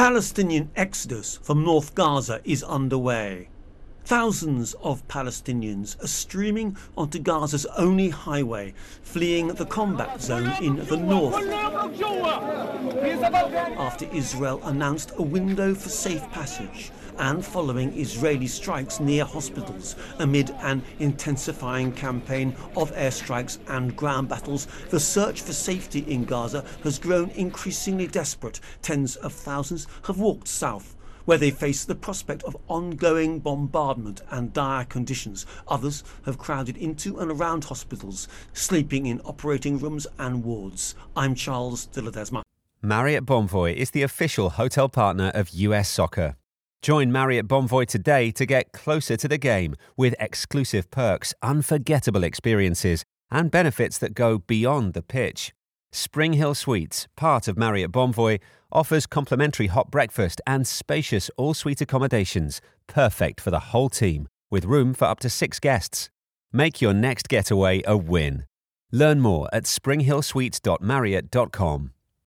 Palestinian exodus from North Gaza is underway. Thousands of Palestinians are streaming onto Gaza's only highway, fleeing the combat zone in the north after Israel announced a window for safe passage and following Israeli strikes near hospitals amid an intensifying campaign of airstrikes and ground battles. The search for safety in Gaza has grown increasingly desperate. Tens of thousands have walked south, where they face the prospect of ongoing bombardment and dire conditions. Others have crowded into and around hospitals, sleeping in operating rooms and wards. I'm Charles de Ledesma. Marriott Bonvoy is the official hotel partner of US Soccer. Join Marriott Bonvoy today to get closer to the game with exclusive perks, unforgettable experiences, and benefits that go beyond the pitch. Spring Hill Suites, part of Marriott Bonvoy, offers complimentary hot breakfast and spacious all-suite accommodations, perfect for the whole team, with room for up to 6 guests. Make your next getaway a win. Learn more at springhillsuites.marriott.com.